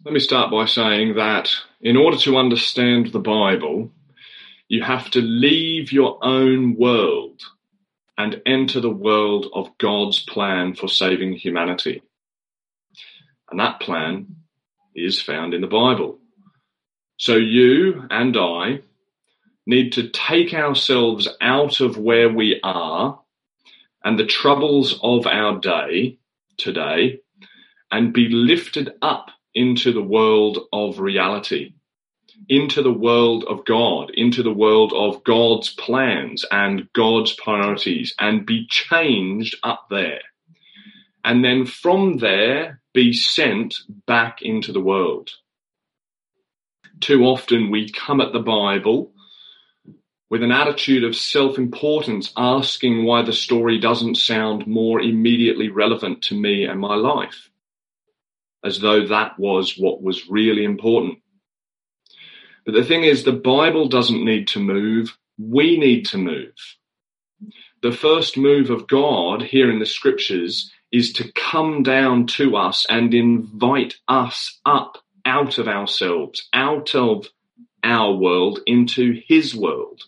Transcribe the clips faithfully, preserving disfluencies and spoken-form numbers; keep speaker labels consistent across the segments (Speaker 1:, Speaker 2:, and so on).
Speaker 1: Let me start by saying that in order to understand the Bible, you have to leave your own world and enter the world of God's plan for saving humanity. And that plan is found in the Bible. So you and I need to take ourselves out of where we are and the troubles of our day today and be lifted up into the world of reality, into the world of God, into the world of God's plans and God's priorities, and be changed up there. And then from there, be sent back into the world. Too often we come at the Bible with an attitude of self-importance, asking why the story doesn't sound more immediately relevant to me and my life, as though that was what was really important. But the thing is, the Bible doesn't need to move. We need to move. The first move of God here in the scriptures is to come down to us and invite us up out of ourselves, out of our world into his world.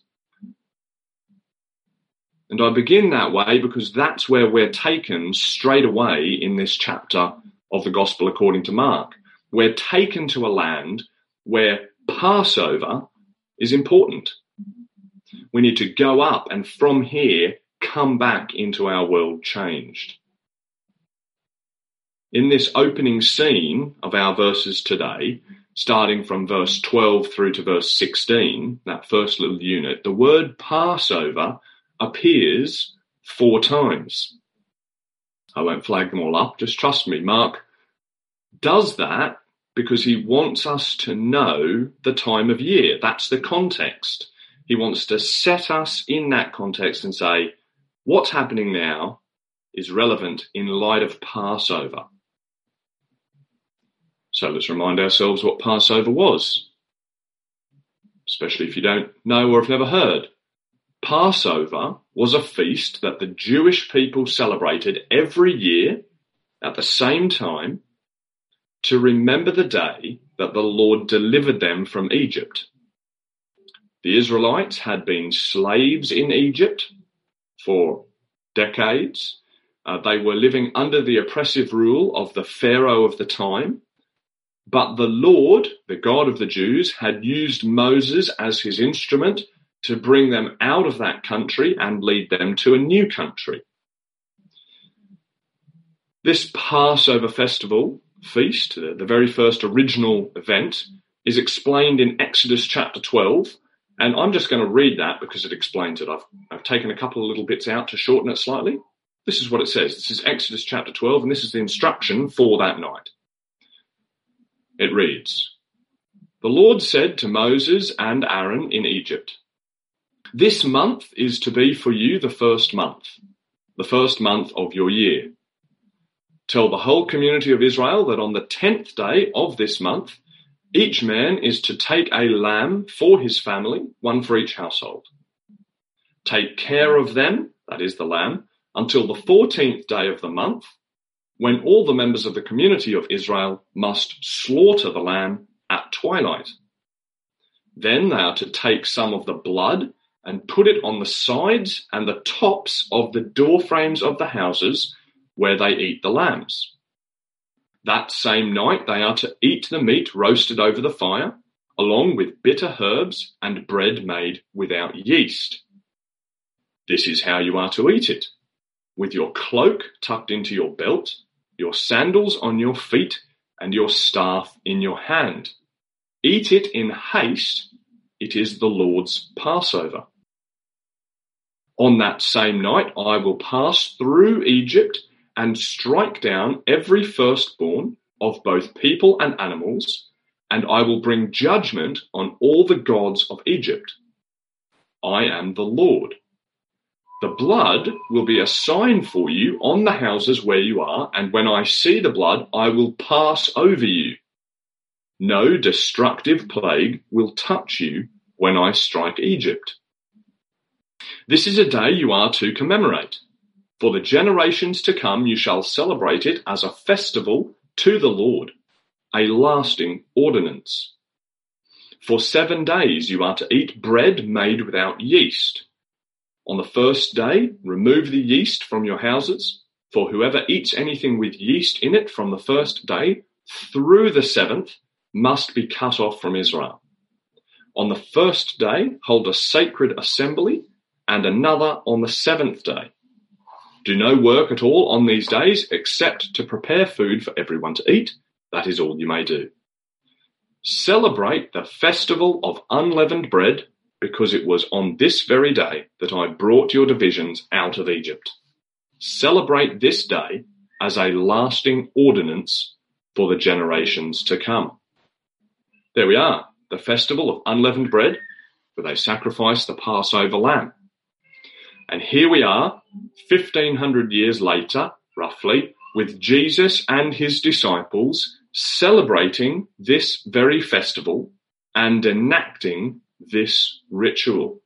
Speaker 1: And I begin that way because that's where we're taken straight away in this chapter of the Gospel according to Mark. We're taken to a land where Passover is important. We need to go up and from here come back into our world changed. In this opening scene of our verses today, starting from verse twelve through to verse sixteen, that first little unit, the word Passover appears four times. I won't flag them all up, just trust me. Mark does that because he wants us to know the time of year. That's the context. He wants to set us in that context and say, what's happening now is relevant in light of Passover. So let's remind ourselves what Passover was, especially if you don't know or have never heard. Passover was a feast that the Jewish people celebrated every year at the same time to remember the day that the Lord delivered them from Egypt. The Israelites had been slaves in Egypt for decades. Uh, they were living under the oppressive rule of the Pharaoh of the time. But the Lord, the God of the Jews, had used Moses as his instrument to bring them out of that country and lead them to a new country. This Passover festival feast, the very first original event, is explained in Exodus chapter twelve, and I'm just going to read that because it explains it. I've, I've taken a couple of little bits out to shorten it slightly. This is what it says. This is Exodus chapter twelve, and this is the instruction for that night. It reads, "The Lord said to Moses and Aaron in Egypt, 'This month is to be for you the first month, the first month of your year. Tell the whole community of Israel that on the tenth day of this month, each man is to take a lamb for his family, one for each household. Take care of them,' that is the lamb, 'until the fourteenth day of the month, when all the members of the community of Israel must slaughter the lamb at twilight. Then they are to take some of the blood and put it on the sides and the tops of the door frames of the houses where they eat the lambs. That same night they are to eat the meat roasted over the fire, along with bitter herbs and bread made without yeast. This is how you are to eat it, with your cloak tucked into your belt, your sandals on your feet, and your staff in your hand. Eat it in haste. It is the Lord's Passover. On that same night I will pass through Egypt and strike down every firstborn of both people and animals, and I will bring judgment on all the gods of Egypt. I am the Lord. The blood will be a sign for you on the houses where you are, and when I see the blood, I will pass over you. No destructive plague will touch you when I strike Egypt. This is a day you are to commemorate. For the generations to come, you shall celebrate it as a festival to the Lord, a lasting ordinance. For seven days you are to eat bread made without yeast. On the first day, remove the yeast from your houses, for whoever eats anything with yeast in it from the first day through the seventh must be cut off from Israel. On the first day, hold a sacred assembly, and another on the seventh day. Do no work at all on these days except to prepare food for everyone to eat. That is all you may do. Celebrate the festival of unleavened bread, because it was on this very day that I brought your divisions out of Egypt. Celebrate this day as a lasting ordinance for the generations to come. There we are, the festival of unleavened bread, where they sacrifice the Passover lamb. And here we are, fifteen hundred years later, roughly, with Jesus and his disciples celebrating this very festival and enacting this ritual.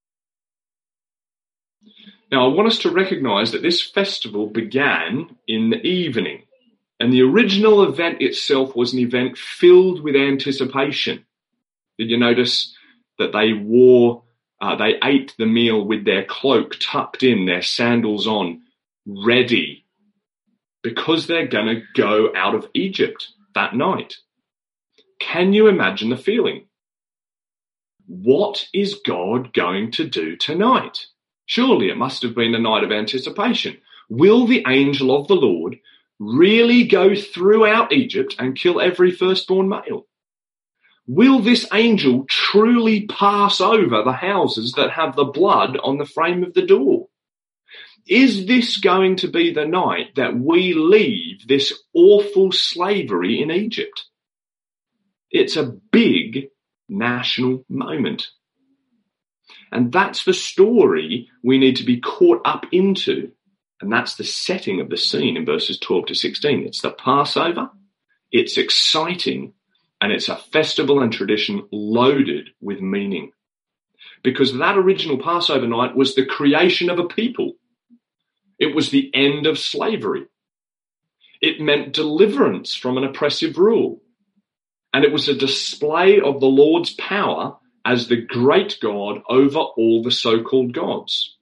Speaker 1: Now, I want us to recognize that this festival began in the evening, and the original event itself was an event filled with anticipation. Did you notice that they wore, uh, they ate the meal with their cloak tucked in, their sandals on, ready, because they're going to go out of Egypt that night? Can you imagine the feeling? What is God going to do tonight? Surely it must have been a night of anticipation. Will the angel of the Lord really go throughout Egypt and kill every firstborn male? Will this angel truly pass over the houses that have the blood on the frame of the door? Is this going to be the night that we leave this awful slavery in Egypt? It's a big national moment. And that's the story we need to be caught up into. And that's the setting of the scene in verses twelve to sixteen. It's the Passover. It's exciting. And it's a festival and tradition loaded with meaning. Because that original Passover night was the creation of a people. It was the end of slavery. It meant deliverance from an oppressive rule. And it was a display of the Lord's power as the great God over all the so-called gods.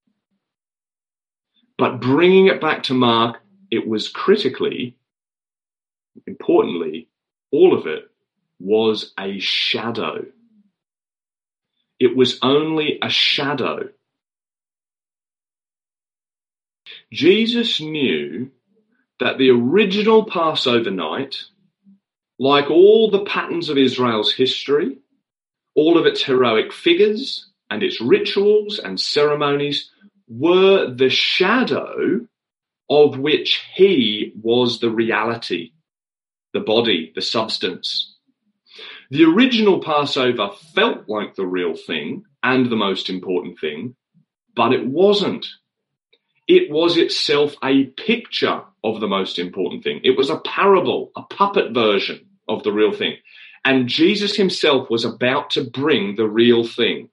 Speaker 1: But bringing it back to Mark, it was critically, importantly, all of it was a shadow. It was only a shadow. Jesus knew that the original Passover night, like all the patterns of Israel's history, all of its heroic figures and its rituals and ceremonies, were the shadow of which he was the reality, the body, the substance. The original Passover felt like the real thing and the most important thing, but it wasn't. It was itself a picture of the most important thing. It was a parable, a puppet version of the real thing. And Jesus himself was about to bring the real thing.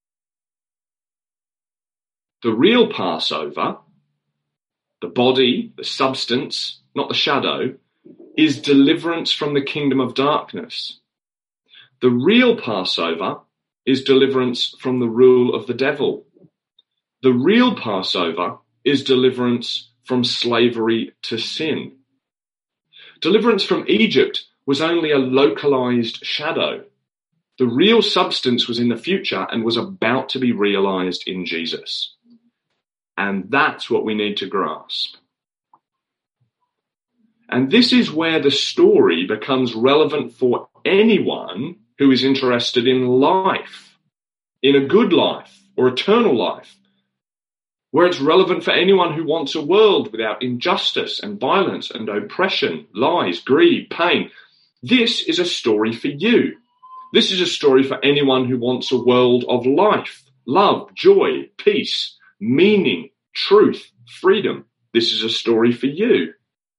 Speaker 1: The real Passover, the body, the substance, not the shadow, is deliverance from the kingdom of darkness. The real Passover is deliverance from the rule of the devil. The real Passover is deliverance from slavery to sin. Deliverance from Egypt was only a localized shadow. The real substance was in the future and was about to be realized in Jesus. And that's what we need to grasp. And this is where the story becomes relevant for anyone who is interested in life, in a good life or eternal life, where it's relevant for anyone who wants a world without injustice and violence and oppression, lies, greed, pain. This is a story for you. This is a story for anyone who wants a world of life, love, joy, peace, meaning, truth, freedom. This is a story for you.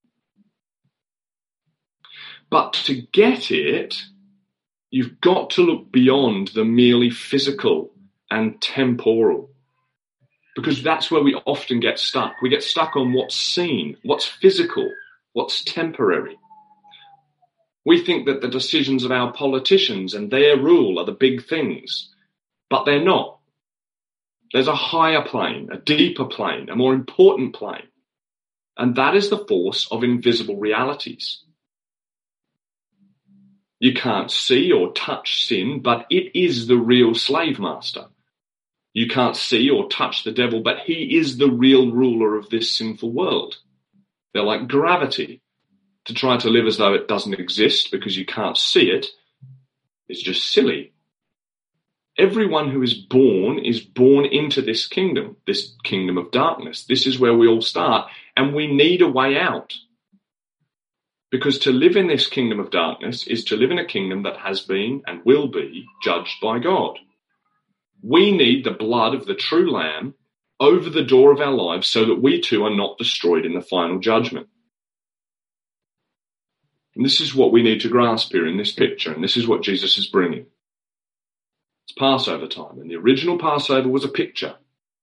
Speaker 1: But to get it, you've got to look beyond the merely physical and temporal. Because that's where we often get stuck. We get stuck on what's seen, what's physical, what's temporary. We think that the decisions of our politicians and their rule are the big things, but they're not. There's a higher plane, a deeper plane, a more important plane, and that is the force of invisible realities. You can't see or touch sin, but it is the real slave master. You can't see or touch the devil, but he is the real ruler of this sinful world. They're like gravity. To try to live as though it doesn't exist because you can't see it is just silly. Everyone who is born is born into this kingdom, this kingdom of darkness. This is where we all start, and we need a way out. Because to live in this kingdom of darkness is to live in a kingdom that has been and will be judged by God. We need the blood of the true Lamb over the door of our lives so that we too are not destroyed in the final judgment. And this is what we need to grasp here in this picture, and this is what Jesus is bringing. It's Passover time, and the original Passover was a picture.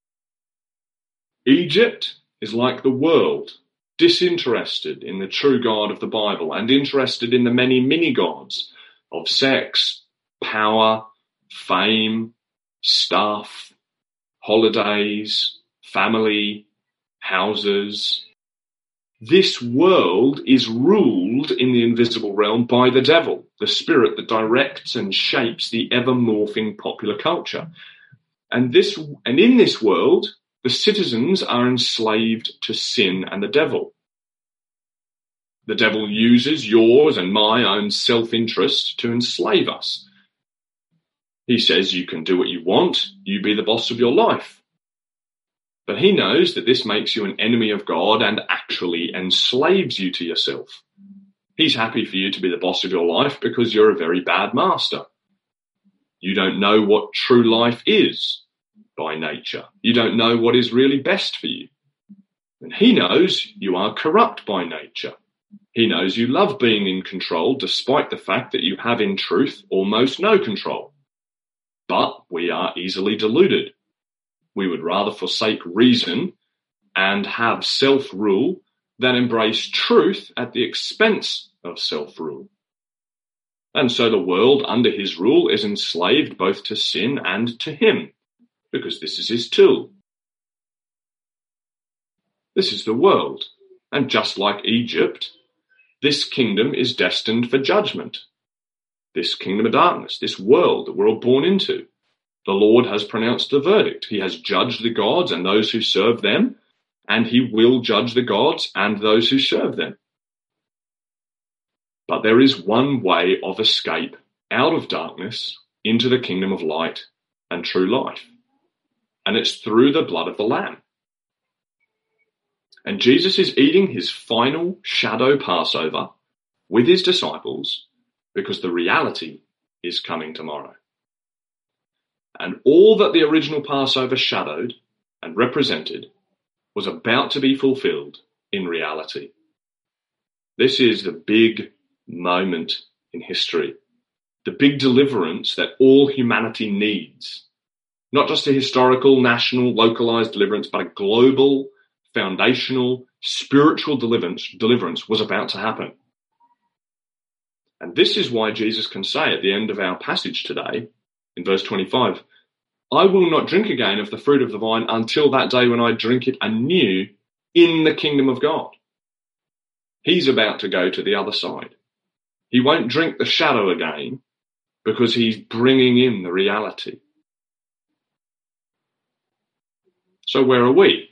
Speaker 1: Egypt is like the world, disinterested in the true God of the Bible and interested in the many mini-gods of sex, power, fame, stuff, holidays, family, houses. This world is ruled in the invisible realm by the devil, the spirit that directs and shapes the ever-morphing popular culture. And this, and in this world, the citizens are enslaved to sin and the devil. The devil uses yours and my own self-interest to enslave us. He says you can do what you want, you be the boss of your life. But he knows that this makes you an enemy of God and actually enslaves you to yourself. He's happy for you to be the boss of your life because you're a very bad master. You don't know what true life is by nature. You don't know what is really best for you. And he knows you are corrupt by nature. He knows you love being in control despite the fact that you have in truth almost no control. But we are easily deluded. We would rather forsake reason and have self-rule than embrace truth at the expense of self-rule. And so the world under his rule is enslaved both to sin and to him, because this is his tool. This is the world, and just like Egypt, this kingdom is destined for judgment. This kingdom of darkness, this world that we're all born into. The Lord has pronounced the verdict. He has judged the gods and those who serve them, and he will judge the gods and those who serve them. But there is one way of escape out of darkness into the kingdom of light and true life, and it's through the blood of the Lamb. And Jesus is eating his final shadow Passover with his disciples because the reality is coming tomorrow. And all that the original Passover shadowed and represented was about to be fulfilled in reality. This is the big moment in history, the big deliverance that all humanity needs. Not just a historical, national, localized deliverance, but a global, foundational, spiritual deliverance, deliverance was about to happen. And this is why Jesus can say at the end of our passage today, in verse twenty-five, I will not drink again of the fruit of the vine until that day when I drink it anew in the kingdom of God. He's about to go to the other side. He won't drink the shadow again because he's bringing in the reality. So where are we?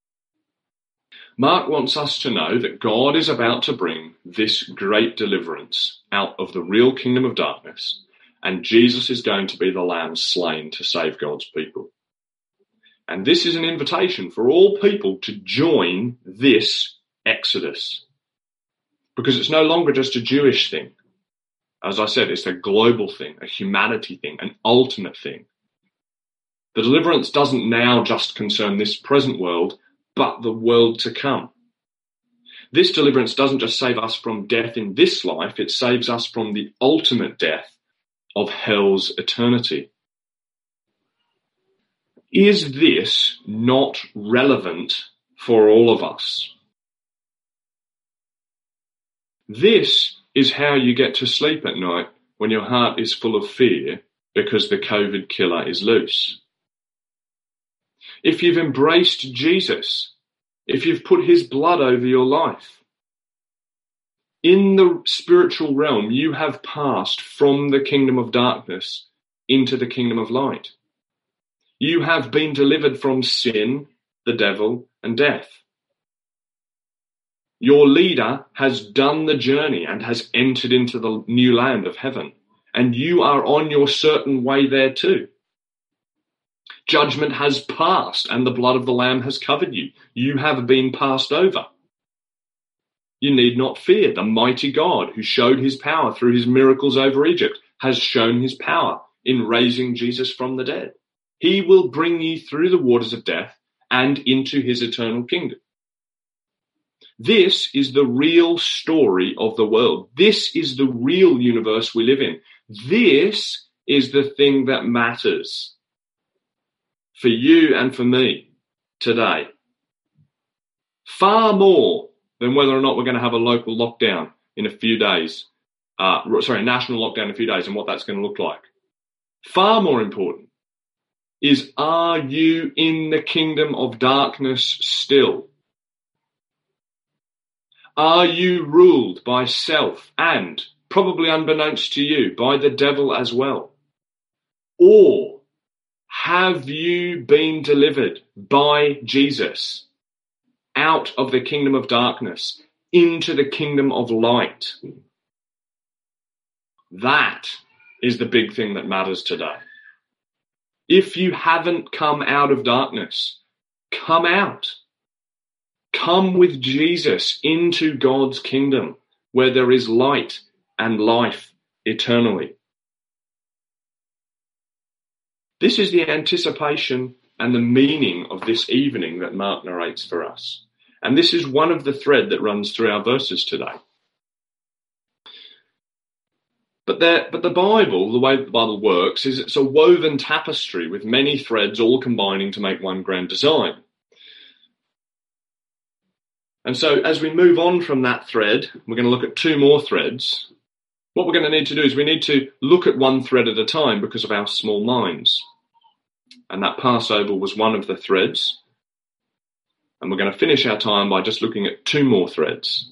Speaker 1: Mark wants us to know that God is about to bring this great deliverance out of the real kingdom of darkness, and Jesus is going to be the lamb slain to save God's people. And this is an invitation for all people to join this exodus, because it's no longer just a Jewish thing. As I said, it's a global thing, a humanity thing, an ultimate thing. The deliverance doesn't now just concern this present world, but the world to come. This deliverance doesn't just save us from death in this life, it saves us from the ultimate death of hell's eternity. Is this not relevant for all of us? This is how you get to sleep at night when your heart is full of fear because the COVID killer is loose. If you've embraced Jesus, if you've put his blood over your life, in the spiritual realm, you have passed from the kingdom of darkness into the kingdom of light. You have been delivered from sin, the devil, and death. Your leader has done the journey and has entered into the new land of heaven, and you are on your certain way there too. Judgment has passed, and the blood of the Lamb has covered you. You have been passed over. You need not fear. The mighty God who showed his power through his miracles over Egypt has shown his power in raising Jesus from the dead. He will bring you through the waters of death and into his eternal kingdom. This is the real story of the world. This is the real universe we live in. This is the thing that matters for you and for me today. Far more than whether or not we're going to have a local lockdown in a few days. Uh, sorry, a national lockdown in a few days and what that's going to look like. Far more important is, are you in the kingdom of darkness still? Are you ruled by self and, probably unbeknownst to you, by the devil as well? Or have you been delivered by Jesus out of the kingdom of darkness into the kingdom of light? That is the big thing that matters today. If you haven't come out of darkness, come out. Come with Jesus into God's kingdom where there is light and life eternally. This is the anticipation and the meaning of this evening that Mark narrates for us. And this is one of the thread that runs through our verses today. But, there, but the Bible, the way the Bible works, is it's a woven tapestry with many threads all combining to make one grand design. And so as we move on from that thread, we're going to look at two more threads. What we're going to need to do is we need to look at one thread at a time because of our small minds. And that Passover was one of the threads. And we're going to finish our time by just looking at two more threads.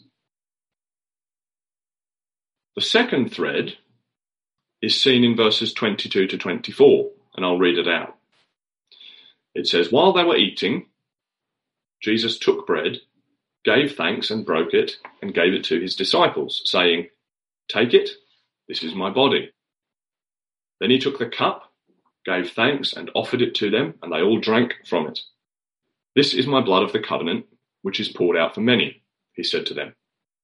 Speaker 1: The second thread is seen in verses twenty-two to twenty-four, and I'll read it out. It says, while they were eating, Jesus took bread, gave thanks and broke it, and gave it to his disciples, saying, take it, this is my body. Then he took the cup, gave thanks, and offered it to them, and they all drank from it. This is my blood of the covenant, which is poured out for many, he said to them.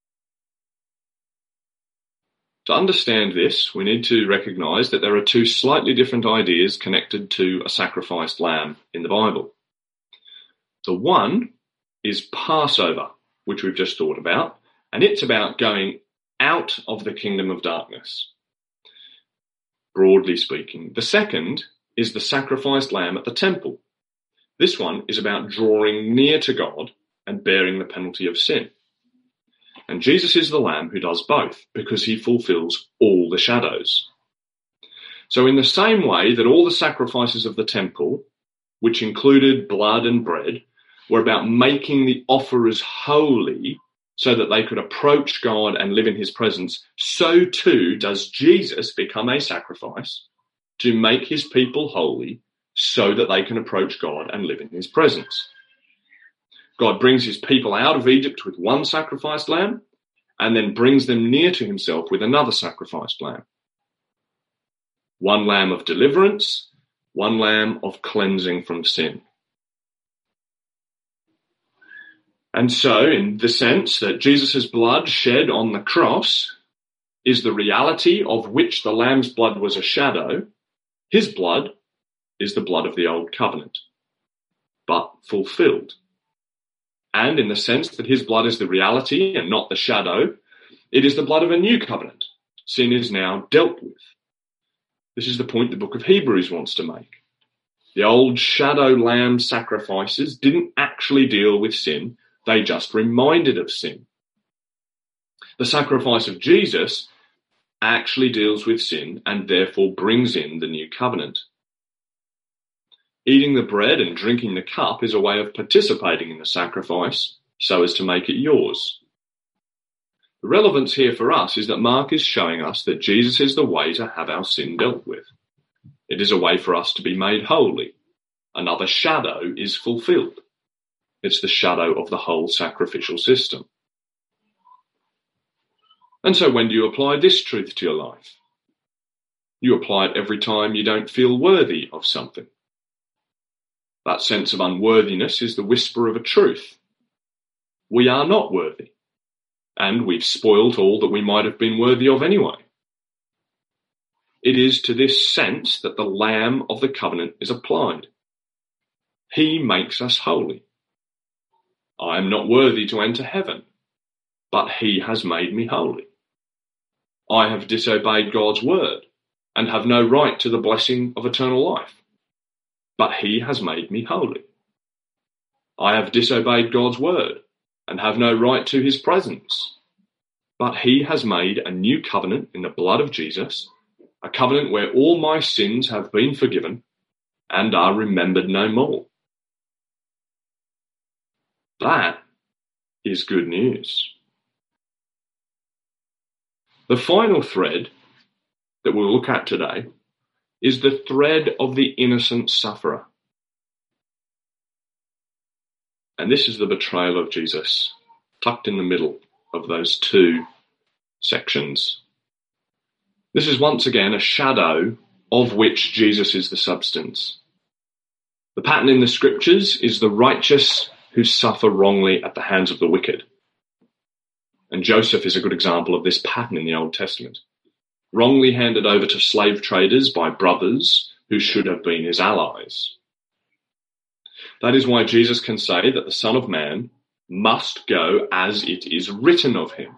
Speaker 1: To understand this, we need to recognize that there are two slightly different ideas connected to a sacrificed lamb in the Bible. The one is Passover, which we've just thought about, and it's about going out of the kingdom of darkness, broadly speaking. The second is the sacrificed lamb at the temple. This one is about drawing near to God and bearing the penalty of sin. And Jesus is the lamb who does both because he fulfills all the shadows. So in the same way that all the sacrifices of the temple, which included blood and bread, were about making the offerers holy so that they could approach God and live in his presence, so too does Jesus become a sacrifice to make his people holy so that they can approach God and live in his presence. God brings his people out of Egypt with one sacrificed lamb and then brings them near to himself with another sacrificed lamb. One lamb of deliverance, one lamb of cleansing from sin. And so, in the sense that Jesus' blood shed on the cross is the reality of which the lamb's blood was a shadow, his blood is the blood of the old covenant, but fulfilled. And in the sense that his blood is the reality and not the shadow, it is the blood of a new covenant. Sin is now dealt with. This is the point the book of Hebrews wants to make. The old shadow lamb sacrifices didn't actually deal with sin. They just reminded of sin. The sacrifice of Jesus actually deals with sin and therefore brings in the new covenant. Eating the bread and drinking the cup is a way of participating in the sacrifice so as to make it yours. The relevance here for us is that Mark is showing us that Jesus is the way to have our sin dealt with. It is a way for us to be made holy. Another shadow is fulfilled. It's the shadow of the whole sacrificial system. And so when do you apply this truth to your life? You apply it every time you don't feel worthy of something. That sense of unworthiness is the whisper of a truth. We are not worthy, and we've spoilt all that we might have been worthy of anyway. It is to this sense that the Lamb of the covenant is applied. He makes us holy. I am not worthy to enter heaven, but he has made me holy. I have disobeyed God's word and have no right to the blessing of eternal life, but he has made me holy. I have disobeyed God's word and have no right to his presence, but he has made a new covenant in the blood of Jesus, a covenant where all my sins have been forgiven and are remembered no more. That is good news. The final thread that we'll look at today is the thread of the innocent sufferer. And this is the betrayal of Jesus, tucked in the middle of those two sections. This is once again a shadow of which Jesus is the substance. The pattern in the scriptures is the righteous who suffer wrongly at the hands of the wicked. And Joseph is a good example of this pattern in the Old Testament. Wrongly handed over to slave traders by brothers who should have been his allies. That is why Jesus can say that the Son of Man must go as it is written of him.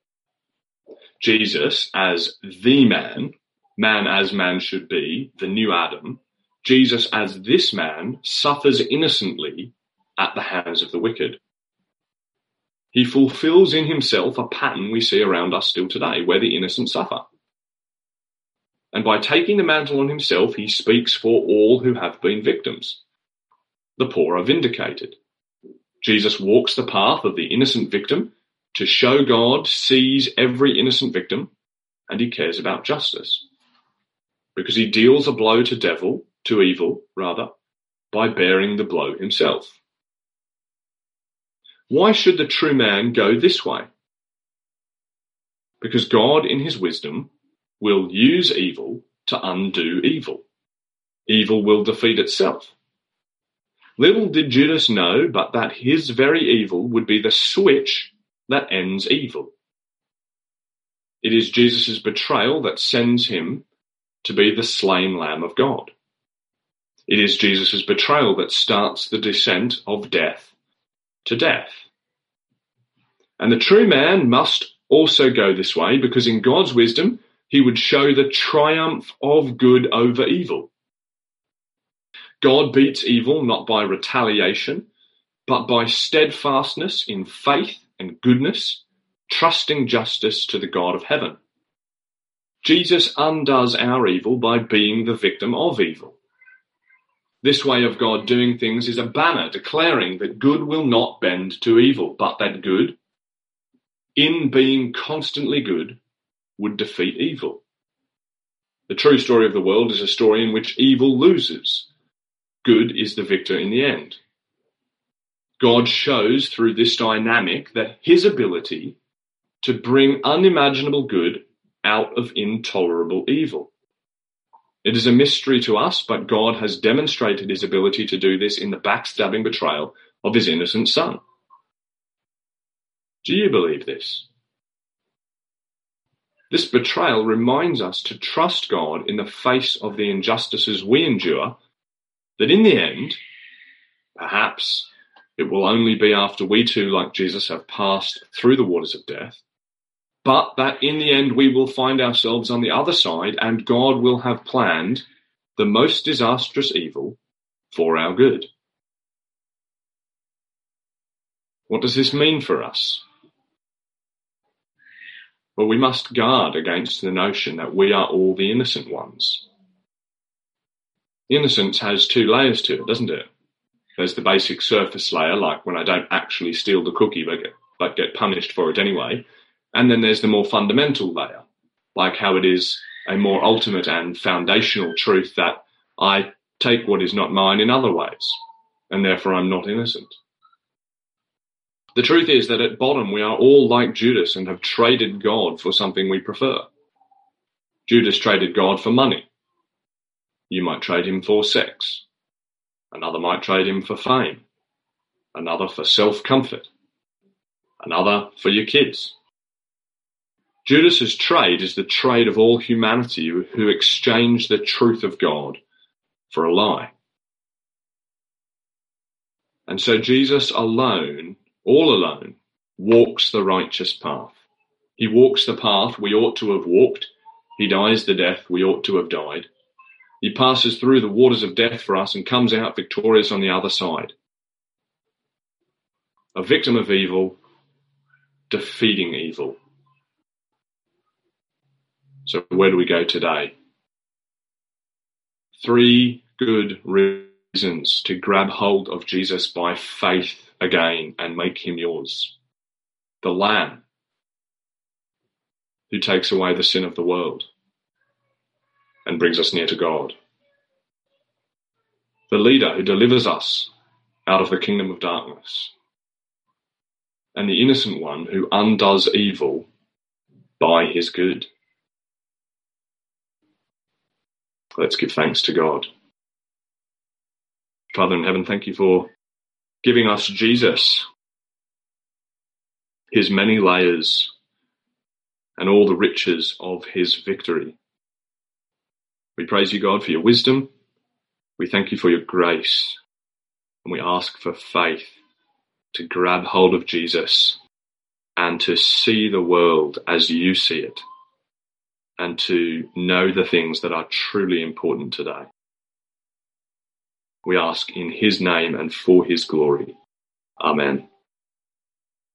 Speaker 1: Jesus, as the man, man as man should be, the new Adam, Jesus as this man suffers innocently at the hands of the wicked. He fulfills in himself a pattern we see around us still today, where the innocent suffer. And by taking the mantle on himself, he speaks for all who have been victims. The poor are vindicated. Jesus walks the path of the innocent victim to show God sees every innocent victim and he cares about justice. Because he deals a blow to devil, to evil, rather, by bearing the blow himself. Why should the true man go this way? Because God, in his wisdom, will use evil to undo evil. Evil will defeat itself. Little did Judas know but that his very evil would be the switch that ends evil. It is Jesus' betrayal that sends him to be the slain Lamb of God. It is Jesus' betrayal that starts the descent of death to death. And the true man must also go this way because in God's wisdom, he would show the triumph of good over evil. God beats evil not by retaliation, but by steadfastness in faith and goodness, trusting justice to the God of heaven. Jesus undoes our evil by being the victim of evil. This way of God doing things is a banner declaring that good will not bend to evil, but that good, in being constantly good, would defeat evil. The true story of the world is a story in which evil loses. Good is the victor in the end. God shows through this dynamic that his ability to bring unimaginable good out of intolerable evil. It is a mystery to us, but God has demonstrated his ability to do this in the backstabbing betrayal of his innocent son. Do you believe this? This betrayal reminds us to trust God in the face of the injustices we endure, that in the end, perhaps it will only be after we too, like Jesus, have passed through the waters of death, but that in the end we will find ourselves on the other side and God will have planned the most disastrous evil for our good. What does this mean for us? Well, we must guard against the notion that we are all the innocent ones. Innocence has two layers to it, doesn't it? There's the basic surface layer, like when I don't actually steal the cookie but get, but get punished for it anyway. And then there's the more fundamental layer, like how it is a more ultimate and foundational truth that I take what is not mine in other ways, and therefore I'm not innocent. The truth is that at bottom we are all like Judas and have traded God for something we prefer. Judas traded God for money. You might trade him for sex. Another might trade him for fame. Another for self-comfort. Another for your kids. Judas's trade is the trade of all humanity who exchange the truth of God for a lie. And so Jesus alone, all alone, walks the righteous path. He walks the path we ought to have walked. He dies the death we ought to have died. He passes through the waters of death for us and comes out victorious on the other side. A victim of evil, defeating evil. So where do we go today? Three good reasons to grab hold of Jesus by faith again and make him yours. The Lamb who takes away the sin of the world and brings us near to God. The leader who delivers us out of the kingdom of darkness. And the innocent one who undoes evil by his good. Let's give thanks to God. Father in heaven, thank you for giving us Jesus, his many layers, and all the riches of his victory. We praise you, God, for your wisdom. We thank you for your grace. And we ask for faith to grab hold of Jesus and to see the world as you see it and to know the things that are truly important today. We ask in his name and for his glory. Amen.